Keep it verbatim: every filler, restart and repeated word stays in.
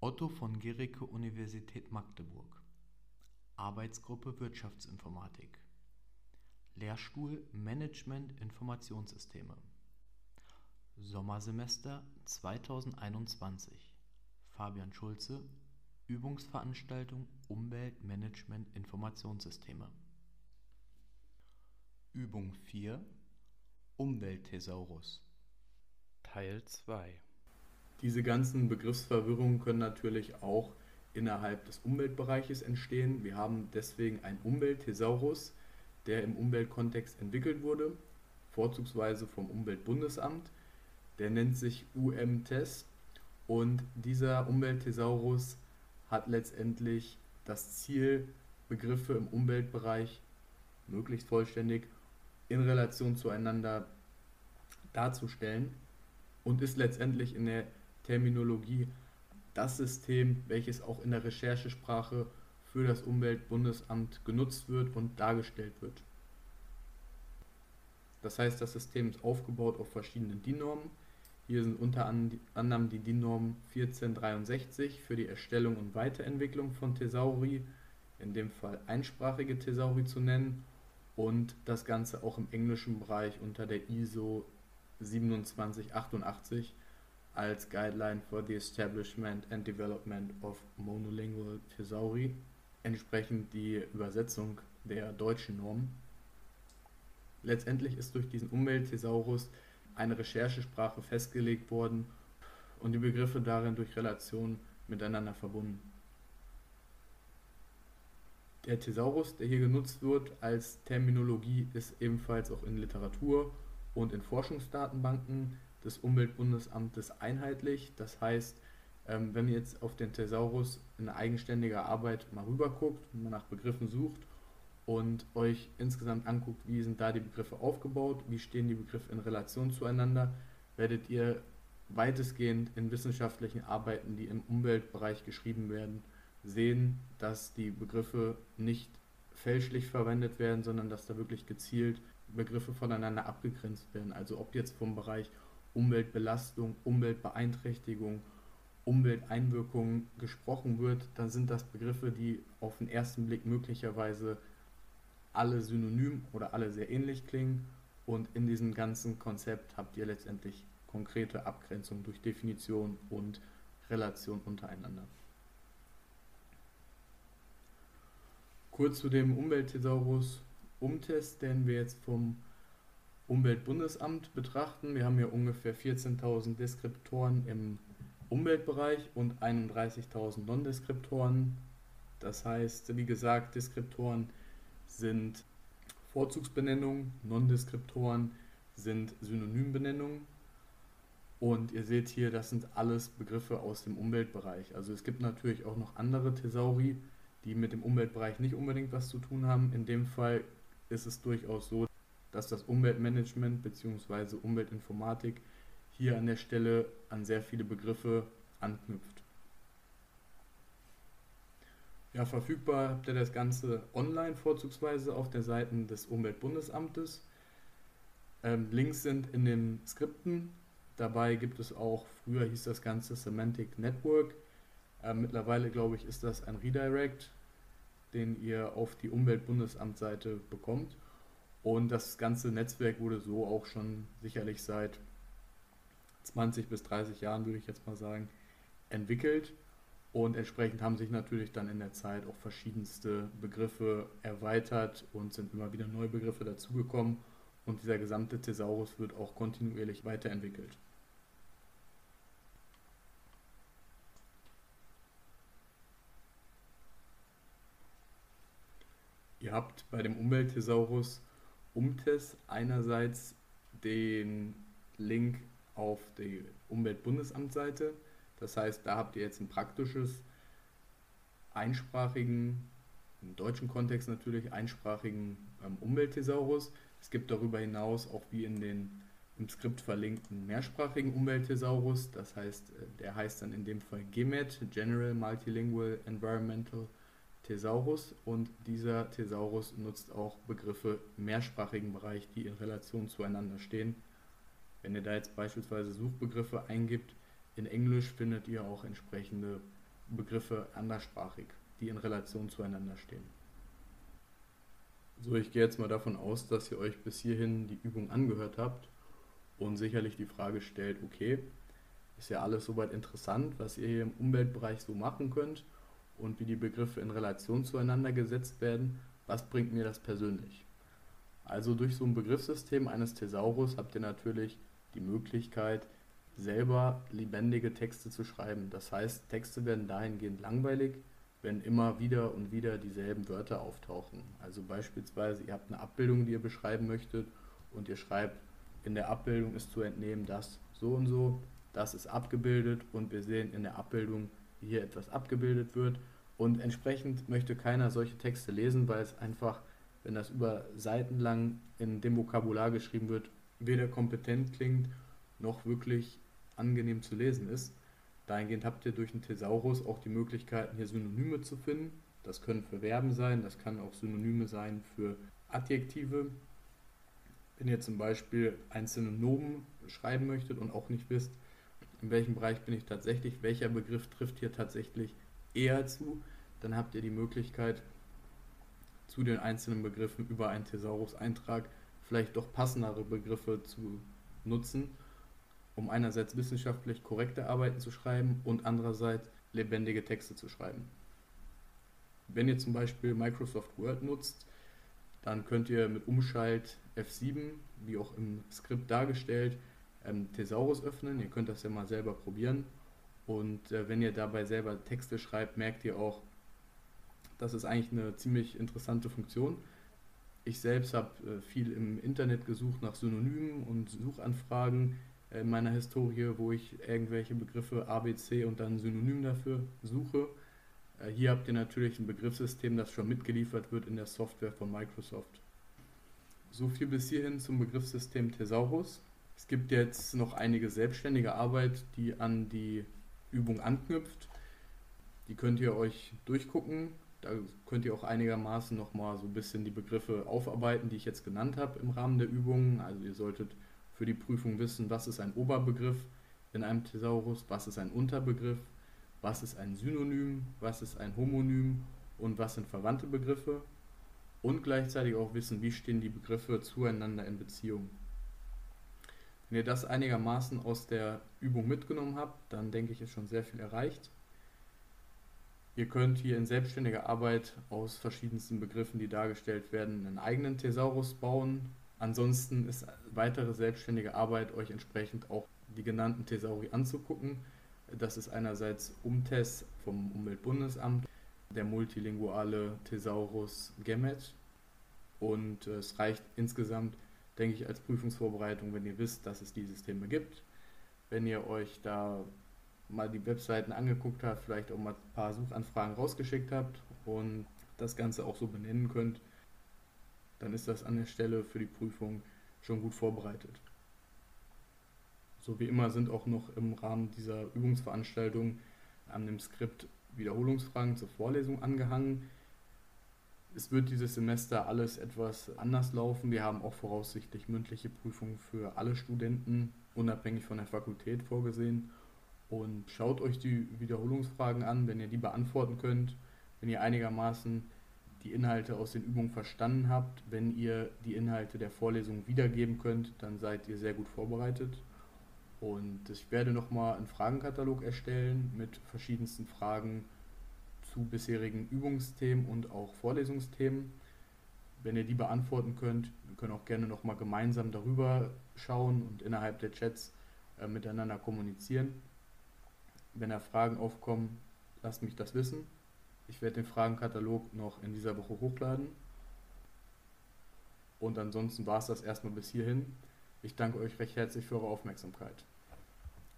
Otto von Guericke Universität Magdeburg. Arbeitsgruppe Wirtschaftsinformatik. Lehrstuhl Management Informationssysteme. Sommersemester zweitausendeinundzwanzig. Fabian Schulze. Übungsveranstaltung Umweltmanagement Informationssysteme. Übung vier. Umweltthesaurus. Teil zwei. Diese ganzen Begriffsverwirrungen können natürlich auch innerhalb des Umweltbereiches entstehen. Wir haben deswegen einen Umweltthesaurus, der im Umweltkontext entwickelt wurde, vorzugsweise vom Umweltbundesamt. Der nennt sich U M T E S und dieser Umweltthesaurus hat letztendlich das Ziel, Begriffe im Umweltbereich möglichst vollständig in Relation zueinander darzustellen und ist letztendlich in der Terminologie das System, welches auch in der Recherchesprache für das Umweltbundesamt genutzt wird und dargestellt wird. Das heißt, das System ist aufgebaut auf verschiedenen D I N-Normen. Hier sind unter anderem die D I N-Norm vierzehn dreiundsechzig für die Erstellung und Weiterentwicklung von Thesauri, in dem Fall einsprachige Thesauri zu nennen, und das Ganze auch im englischen Bereich unter der I S O siebenundzwanzig achtundachtzig als Guideline for the Establishment and Development of Monolingual Thesauri, entsprechend die Übersetzung der deutschen Norm. Letztendlich ist durch diesen Umweltthesaurus eine Recherchesprache festgelegt worden und die Begriffe darin durch Relation miteinander verbunden. Der Thesaurus, der hier genutzt wird als Terminologie, ist ebenfalls auch in Literatur und in Forschungsdatenbanken des Umweltbundesamtes einheitlich. Das heißt, wenn ihr jetzt auf den Thesaurus in eigenständiger Arbeit mal rüber guckt und mal nach Begriffen sucht und euch insgesamt anguckt, wie sind da die Begriffe aufgebaut, wie stehen die Begriffe in Relation zueinander, werdet ihr weitestgehend in wissenschaftlichen Arbeiten, die im Umweltbereich geschrieben werden, sehen, dass die Begriffe nicht fälschlich verwendet werden, sondern dass da wirklich gezielt Begriffe voneinander abgegrenzt werden. Also ob jetzt vom Bereich Umweltbelastung, Umweltbeeinträchtigung, Umwelteinwirkungen gesprochen wird, dann sind das Begriffe, die auf den ersten Blick möglicherweise alle synonym oder alle sehr ähnlich klingen, und in diesem ganzen Konzept habt ihr letztendlich konkrete Abgrenzung durch Definition und Relation untereinander. Kurz zu dem Umweltthesaurus U M T E S, den wir jetzt vom Umweltbundesamt betrachten. Wir haben hier ungefähr vierzehntausend Deskriptoren im Umweltbereich und einunddreißigtausend Non-Deskriptoren. Das heißt, wie gesagt, Deskriptoren sind Vorzugsbenennungen, Non-Deskriptoren sind Synonymbenennungen. Und ihr seht hier, das sind alles Begriffe aus dem Umweltbereich. Also es gibt natürlich auch noch andere Thesauri, die mit dem Umweltbereich nicht unbedingt was zu tun haben. In dem Fall ist es durchaus so, dass das Umweltmanagement bzw. Umweltinformatik hier an der Stelle an sehr viele Begriffe anknüpft. Ja, verfügbar habt ihr das Ganze online vorzugsweise auf der Seite des Umweltbundesamtes. Ähm, Links sind in den Skripten. Dabei gibt es auch, früher hieß das Ganze Semantic Network. Ähm, mittlerweile, glaube ich, ist das ein Redirect, den ihr auf die Umweltbundesamtseite bekommt. Und das ganze Netzwerk wurde so auch schon sicherlich seit zwanzig bis dreißig Jahren, würde ich jetzt mal sagen, entwickelt. Und entsprechend haben sich natürlich dann in der Zeit auch verschiedenste Begriffe erweitert und sind immer wieder neue Begriffe dazugekommen. Und dieser gesamte Thesaurus wird auch kontinuierlich weiterentwickelt. Ihr habt bei dem Umweltthesaurus U M T E S einerseits den Link auf die Umweltbundesamtseite. Das heißt, da habt ihr jetzt ein praktisches, einsprachigen, im deutschen Kontext natürlich einsprachigen ähm, Umweltthesaurus. Es gibt darüber hinaus auch wie in den im Skript verlinkten mehrsprachigen Umweltthesaurus. Das heißt, der heißt dann in dem Fall G M E T, General Multilingual Environmental Thesaurus, und dieser Thesaurus nutzt auch Begriffe im mehrsprachigen Bereich, die in Relation zueinander stehen. Wenn ihr da jetzt beispielsweise Suchbegriffe eingibt, in Englisch findet ihr auch entsprechende Begriffe anderssprachig, die in Relation zueinander stehen. So, ich gehe jetzt mal davon aus, dass ihr euch bis hierhin die Übung angehört habt und sicherlich die Frage stellt, okay, ist ja alles soweit interessant, was ihr hier im Umweltbereich so machen könnt und wie die Begriffe in Relation zueinander gesetzt werden, was bringt mir das persönlich? Also durch so ein Begriffssystem eines Thesaurus habt ihr natürlich die Möglichkeit, selber lebendige Texte zu schreiben. Das heißt, Texte werden dahingehend langweilig, wenn immer wieder und wieder dieselben Wörter auftauchen. Also beispielsweise, ihr habt eine Abbildung, die ihr beschreiben möchtet und ihr schreibt, in der Abbildung ist zu entnehmen, dass so und so, das ist abgebildet und wir sehen in der Abbildung, wie hier etwas abgebildet wird. Und entsprechend möchte keiner solche Texte lesen, weil es einfach, wenn das über Seiten lang in dem Vokabular geschrieben wird, weder kompetent klingt, noch wirklich angenehm zu lesen ist. Dahingehend habt ihr durch den Thesaurus auch die Möglichkeiten, hier Synonyme zu finden. Das können für Verben sein, das kann auch Synonyme sein für Adjektive. Wenn ihr zum Beispiel einzelne Nomen schreiben möchtet und auch nicht wisst, in welchem Bereich bin ich tatsächlich, welcher Begriff trifft hier tatsächlich eher zu, dann habt ihr die Möglichkeit, zu den einzelnen Begriffen über einen Thesaurus-Eintrag vielleicht doch passendere Begriffe zu nutzen, um einerseits wissenschaftlich korrekte Arbeiten zu schreiben und andererseits lebendige Texte zu schreiben. Wenn ihr zum Beispiel Microsoft Word nutzt, dann könnt ihr mit Umschalt F sieben, wie auch im Skript dargestellt, ähm, Thesaurus öffnen. Ihr könnt das ja mal selber probieren. Und äh, wenn ihr dabei selber Texte schreibt, merkt ihr auch, das ist eigentlich eine ziemlich interessante Funktion. Ich selbst habe äh, viel im Internet gesucht nach Synonymen und Suchanfragen in meiner Historie, wo ich irgendwelche Begriffe A, B, C und dann ein Synonym dafür suche. Äh, hier habt ihr natürlich ein Begriffssystem, das schon mitgeliefert wird in der Software von Microsoft. So viel bis hierhin zum Begriffssystem Thesaurus. Es gibt jetzt noch einige selbstständige Arbeit, die an die Übung anknüpft. Die könnt ihr euch durchgucken. Da könnt ihr auch einigermaßen nochmal so ein bisschen die Begriffe aufarbeiten, die ich jetzt genannt habe im Rahmen der Übung. Also ihr solltet für die Prüfung wissen, was ist ein Oberbegriff in einem Thesaurus, was ist ein Unterbegriff, was ist ein Synonym, was ist ein Homonym und was sind verwandte Begriffe und gleichzeitig auch wissen, wie stehen die Begriffe zueinander in Beziehung. Wenn ihr das einigermaßen aus der Übung mitgenommen habt, dann denke ich, ist schon sehr viel erreicht. Ihr könnt hier in selbstständiger Arbeit aus verschiedensten Begriffen, die dargestellt werden, einen eigenen Thesaurus bauen. Ansonsten ist weitere selbstständige Arbeit, euch entsprechend auch die genannten Thesauri anzugucken. Das ist einerseits UMTES vom Umweltbundesamt, der multilinguale Thesaurus Gemet. Und es reicht insgesamt, denke ich, als Prüfungsvorbereitung, wenn ihr wisst, dass es die Systeme gibt. Wenn ihr euch da mal die Webseiten angeguckt habt, vielleicht auch mal ein paar Suchanfragen rausgeschickt habt und das Ganze auch so benennen könnt, dann ist das an der Stelle für die Prüfung schon gut vorbereitet. So wie immer sind auch noch im Rahmen dieser Übungsveranstaltung an dem Skript Wiederholungsfragen zur Vorlesung angehangen. Es wird dieses Semester alles etwas anders laufen. Wir haben auch voraussichtlich mündliche Prüfungen für alle Studenten, unabhängig von der Fakultät, vorgesehen. Und schaut euch die Wiederholungsfragen an, wenn ihr die beantworten könnt, wenn ihr einigermaßen die Inhalte aus den Übungen verstanden habt. Wenn ihr die Inhalte der Vorlesung wiedergeben könnt, dann seid ihr sehr gut vorbereitet. Und ich werde nochmal einen Fragenkatalog erstellen mit verschiedensten Fragen zu bisherigen Übungsthemen und auch Vorlesungsthemen. Wenn ihr die beantworten könnt, wir können auch gerne nochmal gemeinsam darüber schauen und innerhalb der Chats äh, miteinander kommunizieren. Wenn da Fragen aufkommen, lasst mich das wissen. Ich werde den Fragenkatalog noch in dieser Woche hochladen. Und ansonsten war es das erstmal bis hierhin. Ich danke euch recht herzlich für eure Aufmerksamkeit.